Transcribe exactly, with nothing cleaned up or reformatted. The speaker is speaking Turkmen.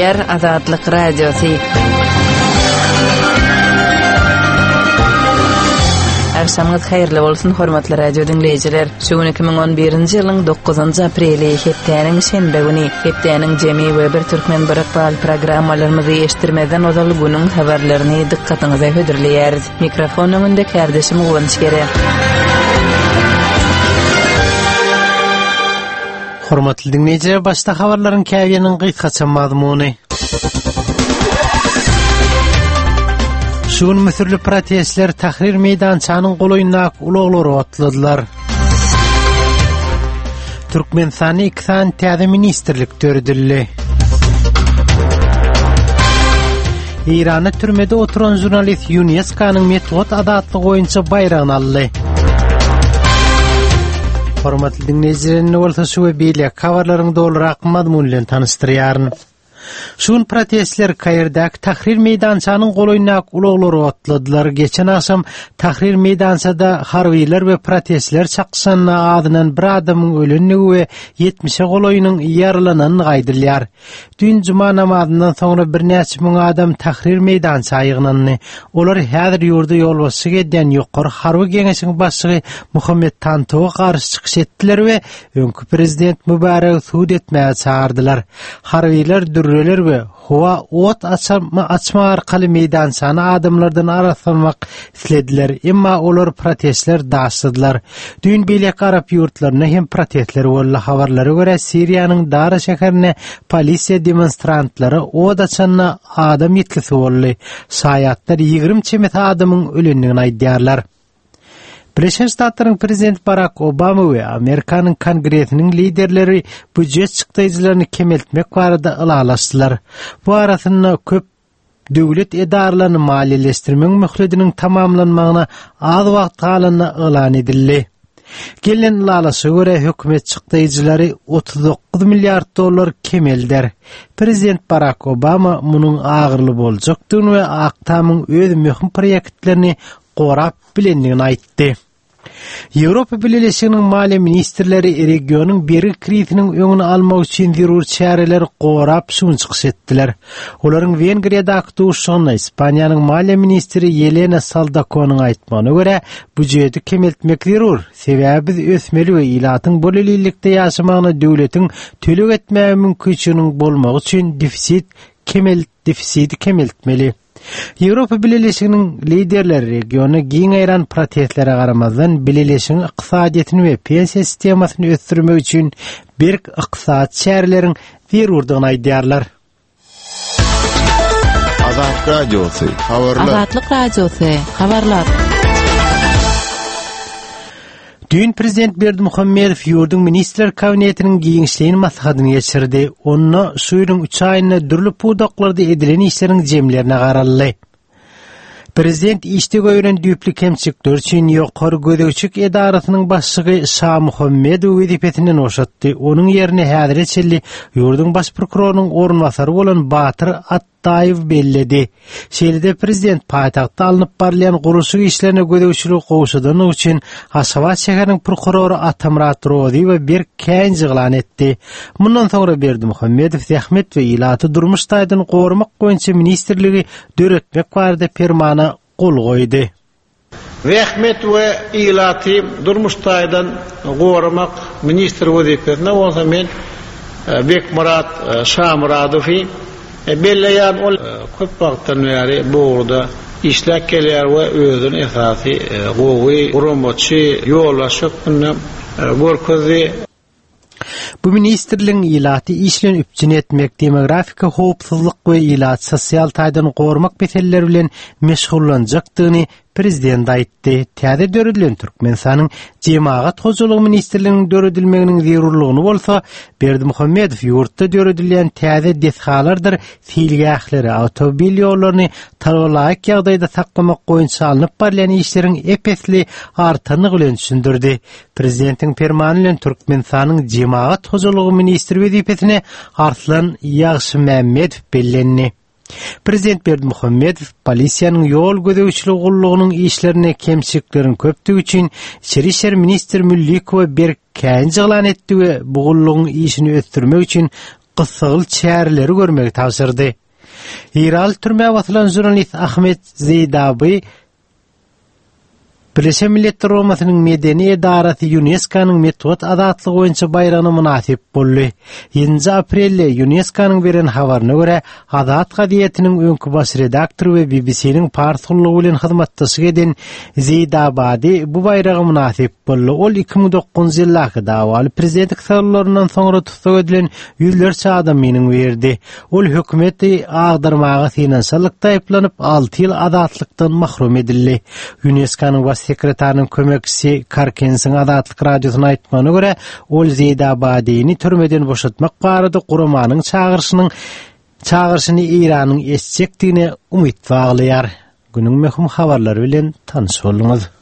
Ýer Azatlyk Radiosy. Akşamınız hayırlı bolsun hormatly radio dinleyijiler. Şu iki bin on birinji ýylyň dokuzynjy apreli hepdeniň şenbe güni hepdeniň jemi we bir türkmen barakbal programmalarymyzy eşitdirmeden ozal günüň habarlaryny dikkatiňize hödürleýäris. Mikrofon öňünde kardeşim Gowunç Gere. Hormatly dinleyijiler, başda habarlaryň käýýanyň gysgaça mazmuny. Şuun müsürlü protestler Tahrir meydançanyň goloýundaky uloglary otladylar. Türkmenistany iki tane täze ministrlik töredildi. İran'a türmede oturan jurnalist Yunus Kanyň metod adatlygy boýunça bayragyny aldy. Hormatly dinleyijiler, bolsa şu we beýle habarlaryň dolrak mazmuny bilen tanıştyrýaryn. Şun protestler Kayrdak Tahrir meydançanyň goloýundaky uloglary otladylar. Geçen aşam Tahrir meydançada harbiler we protestler çakşanyna adynan bir adamyň ölenligi we ýetmişe goloýunyň ýaralanyny gaýdylýar. Dün juma namazynyň soňra bir näçe müň adam Tahrir meydançagy ýygnandy. Olar häzir ýurda ýolbaşçy geden ýokary harby geňeşiň başlygy Muhammed Tantowa garşy çykyş etdiler we öňkü prezident Mubarak suud etmäge çağırdylar. Harbiler Dürreler we howa ot açma açma arkaly meydançany adamlardan araşdyrmak istediler, emma olar protestler daşdylar. Dün beýle Arap ýurtlaryna hem protestler bolla. Habarlara görä Siriýanyň Dara şäherine polisiýa demonstrantlary ot açanna adam ýetkisi boldy. Saýatlar ýygrimi çemet adamyň ölendigini aýdýarlar. Birleşen Ştatlaryň prezident Barack Obama we Amerikanyň Kongresiniň liderleri budjet çykdyjylaryny kemeltmek barada ılalaşdylar. Bu arasynda köp döwlet edaralaryny maliýeleşdirmek möhlediniň tamamlanmagyna az wagt galanyny elan edildi. Gelen ılalaşa görä hökümet çykdyjylary otuz dokuz milliard dollar kemelder. Prezident Barack Obama munyň agyrly boljakdygyny we Aktamyň öz möhüm proýektlerini gorap bilendigini aýtdy. Ýewropa Birleşiginiň maliýe ministrleri regionyň beri kriziniň öňüni almak üçin zerur çäreler gorap şunçyk etdiler. Olaryň Wengriýadaky duşugyna Ispaniýanyň maliýe ministri Yelena Saldako'nyň aýtmagyna görä, budjeti kemeltmek zerur. Sebäbi biz ösmeli we ilatyň bolelylikde ýaşamagyna döwletiň töleg etmäge mümkinçiligi bolmagy üçin defisit kemel defisiti kemeltmeli. Ýewropa Birleşiginiň liderleri regiony giň aýran protestlere garamazdan birleşigiň ykdysadyetini we pensiýa sistemasyny ösdürmek üçin bir ykdysat çäreleriň zerurdygyny aýdýarlar. Azatlyk Radiosy, habarlar. Azatlyk Radiosy, habarlar. Dün Prezident Berdimuhammedow ýurduň ministrler kabinetiniň giňişligini maslahatyny geçirdi. Onu şu ýylyň üç aýyna dürli pudaklarda edilen işleriň jemlerine garaldy. Prezident işte gören düýpli kemçikler üçin ýokary gödegçik edarasynyň başlygy Şah Muhammedow wezipetinden oşatdy. Onuň ýerine häzir çelli ýurduň baş prokurorunyň ornbasary bolan Batyr Attaýew belledi. Şeýlede prezident paýtagtda alınıp barlayan gurulşy işlerine gödegçilik gowşadyny üçin Aşgabat şäheriniň prokuroru Atamrat Rozy we bir känji glan etdi. Mundan soňra Berdimuhammedow zähmet we ilaty durmuşdaýdan gormak goýunça ministrligi döretmek barada fermana kol goýdy. Zähmet we ilaty durmuşdaýdan gormak ministr wezipetine bolsa men Bekmurat Şamuradowy belleýän ol köp wagtdan beri burada işläp gelýär we özüni esasy gowy guramaçy ýollaşyp bilen görkezdi. Bu ministrliğin ilaty işlen üpçün etmek, demografika howpsuzlyk we ilaty sosial taýdan gormak meselleri bilen meşgullanjakdygyny prezident aýtdy. Täze döredilen Türkmenistanyň Jemaat hojalygy ministrliginiň döredilmeginiň zerurlygyny bolsa, Berdimuhammedow ýurtda döredilen täze deshalardyr filgähleri, automobil ýollaryny talaýyk ýagdaýda saklamak goýunça alınıp barlayan işleriň epesli artanyny bilen düşündirdi. Prezidentiň fermany bilen Türkmenistanyň Jemaat hojalygy ministri wezipetine Arslan Ýagşymammedow bellendi. Prezident Berdimuhammedow polisiýanyň ýol gödegçiligi gullugynyň işlerine kemçiliklerin köpdigi üçin Içeri işler ministri Müllikow bir känji glan etdi we bu gullugyň işini ösdürmek üçin qıssıgıl çärileri görmegi tawsyrdy. İral türme watylan jurnalist Ahmet Zeydabi Birleşen Milletler Romasynyň medeni edarasy UNESCO'nyň metod adatlygy boýunça bayramy münasip boldy. yedinji aprelde UNESCO'nyň beren habaryna görä, adat gadiýetiniň öňkü baş redaktory we B B C'niň partnerligi bilen hyzmatdaşyk eden Zeydabadi bu bayrama münasip boldy. Ol iki ming dokuzunçy ýyldaky dawaly prezidentlik saýlawaryndan soňra tutsak edilen ýüzlerçe adamynyň berdi. Ol hökümeti agdyrmaga finansiallyk taýplanyp alty ýyl adatlykdan mahrum edildi. UNESCO'nyň sekretarının kömekçisi Karkensin adatlyk radiosyna aýtmana görä, ol Zeydabadi'ni türmeden boşatmak barada guramanyň çağırşynyň çağırşyny Iranyň esjekdigine umyt baglaýar. Günüň möhüm habarlary bilen tanış bolýar.